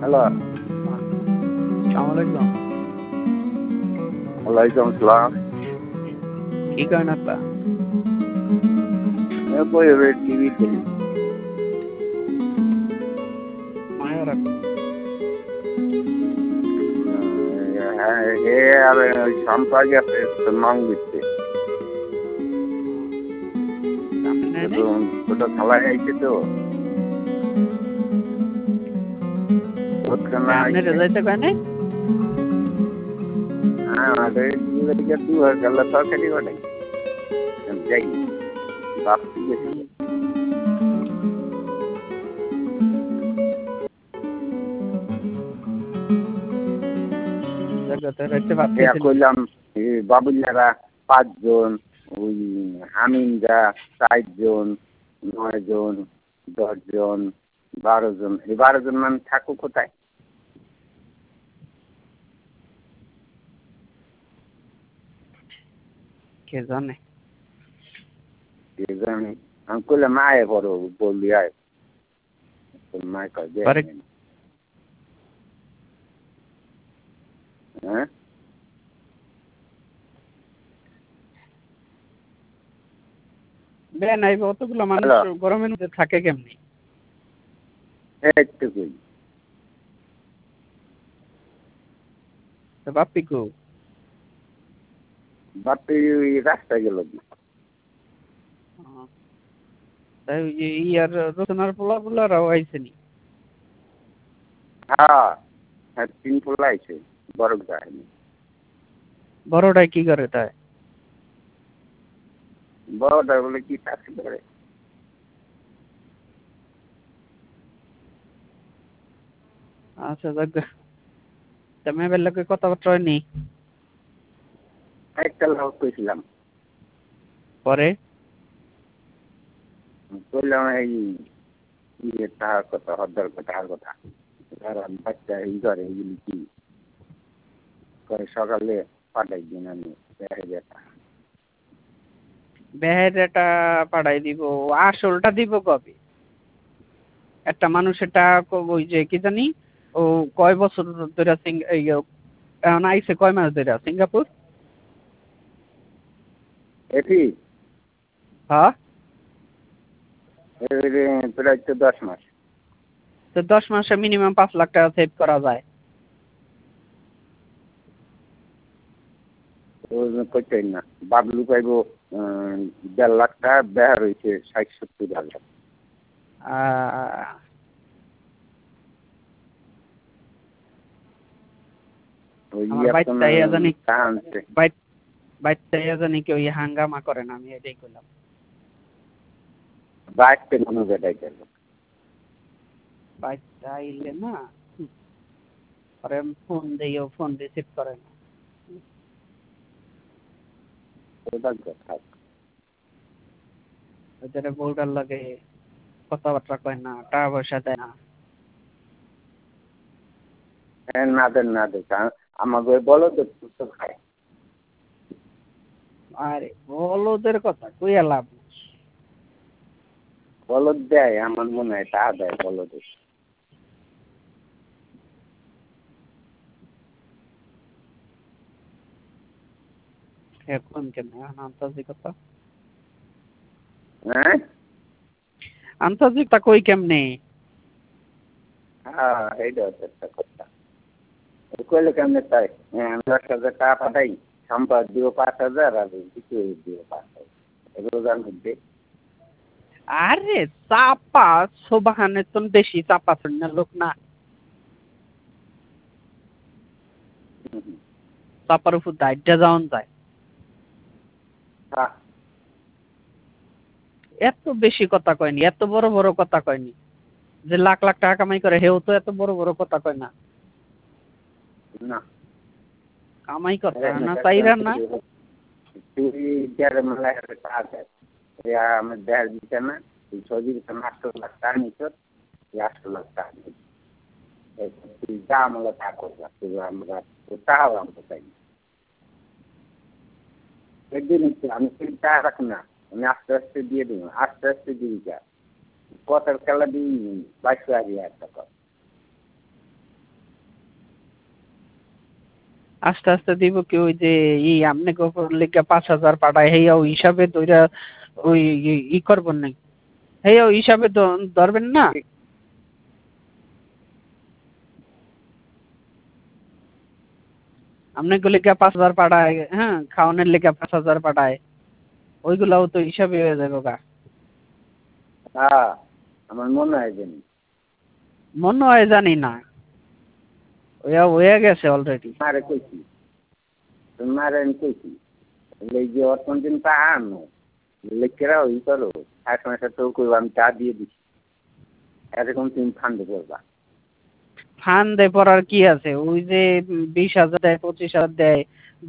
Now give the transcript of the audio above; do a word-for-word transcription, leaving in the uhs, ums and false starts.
Hello, সালাম আলাইকুম। ওয়ালাইকুম আসসালাম। কি করেন আপা? বই হবে টিভি দেখি। মায়ের রাখো। হ্যাঁ, এ আর ওই সম্পর্ক আছে মাং দিচ্ছে। ছোট খেলায় আইছে তো। আপনি রেজাইতে কেন? হ্যাঁ, আমাদের দু হাজার তরকারি করে যাই ভাবছি গেছি। কইলাম বাবুল্লারা পাঁচজন, ওই হামিনরা চারজন, নয় জন, দশ জন, বারো জন। এই বারো জন মানে থাকো কোথায়? কে জানে? কে জানে? আমি কইলাম আয় বড় বললি আয়। মায় কয় যে হ্যাঁ বেন আইব, অতগুলো মানুষ গরমের মধ্যে থাকে কেমনি? একটুকুই। তো বাপ্পি কো? বাপ্পি ওই রাস্তায় গেল। তাই ইয়ার রচনার পোলা পোলারাও আইসেনি? হ্যাঁ, হ্যাঁ, তিন পোলা আইছে, বড় যায়নি। বড়টাই কি করে তাই? বড়টা বলে কি চাকরি করে। আচ্ছা যাক, তুমি বেলাকে কথাবার্তা হয়নি? একটা লোক কইছিলাম। পরে কইলাম এই ইয়ে টাকার কথা, হদ্দার টাকার কথা। বাচ্চা এই করে এইগুলি কি করে, সকালে পাঠাই দিন আমি বেহেটা বেহেরাটা পাঠাই দিব। আসলটা দিব কবে? একটা মানুষেরটা ওই যে কি জানি ও কয় বছর ধরে এখন আইসে কয় মাস ধরে সিঙ্গাপুর? এটি হ্যাঁ, প্রায় তো দশ মাস। তো দশ মাসে মিনিমাম পাঁচ লাখ টাকা সেভ করা যায়। করতেই না, বাবলু পাইব দেড় লাখ টাকা, বেহার হয়েছে ষাট সত্তর হাজার। জানি কেউ হাঙ্গামা করে না, আমি এটাই করলাম। বাইকতে কোনো বেটাই গেল বাইকটা আইলে না পরে ফোন দিও, ফোন রিসিভ করে না। ওদের বউটার লাগে কথাবার্তা কয় না, টাকা পয়সা দেয় না। হ্যাঁ, না দেন না দেখ, আমাকে বলো তো তো খায়। আরে বলদের কথা কইয়া লাভ। বলদ দেয়, আমার মনে হয় তা দেয় বলদ। এখন কেন আন্তর্জাতিকতা? হ্যাঁ, আন্তর্জাতিকতা কই কেমনে? হ্যাঁ, এইটা হচ্ছে একটা কথা। কইলে কেমনে তাই? হ্যাঁ, দশ হাজার টাকা পাঠাই, সম্পদ দিব পাঁচ হাজার আর কিছু দিব পাঁচ হাজার রোজার মধ্যে। আরে চাপা সোবাহানে তো বেশি চাপা শূন্য লোক না, চাপার উপর দায়িত্ব যাওয়ান যায়। এত বেশি কথা কয়নি, এত বড় বড় কথা কয়নি। যে লাখ লাখ টাকা কামাই করে হেও তো এত বড় বড় কথা কয় না। না কামাই করতে হয় না, চাইরা না। তুই যার মেলায় কাজ আছে আমার দেড় দিতে না, তুই ছবির আটশো লাখ টাকা নিত, আটশো লাখ টাকা নিত। তুই যা আমলা তা করবা, তুই আমরা টাকাও আনতে চাই। একদিন আমি তুই টাকা রাখ না, আমি আস্তে আস্তে দিয়ে দিব, আস্তে আস্তে দিবি যা। কথার খেলা দিই বাইশ হাজার টাকা। আস্তে আস্তে দিব কি ওই যে ই আমনে গোপর লেগে পাঁচ হাজার পাঠায় হেয়াও হিসাবে ধইরা ওই ই- ই করবেন না হেয়াও হিসাবে দ- ধরবেন না আমনে গুলো লেগে পাঁচ হাজার পাঠায় হ্যাঁ খাওয়ানোর লেগে পাঁচ হাজার পাঠায় ওইগুলাও তো হিসাবে হয়ে যাবে গা হ্যাঁ আমার মনে হয় জানি মনে হয় জানি না ওয়া হয়ে গেছে অলরেডি মারে কইছি তোর মারে আমি কইছি বলে এই যে অর্থন দিন তা আনো লেখকেরা ওই করো এক মাসে তো করবো আমি চা দিয়ে দিচ্ছি এরকম তুমি ফান্ডে করবা ফান্ডে পড়ার কি আছে ওই যে বিশ হাজার দেয় পঁচিশ হাজার দেয়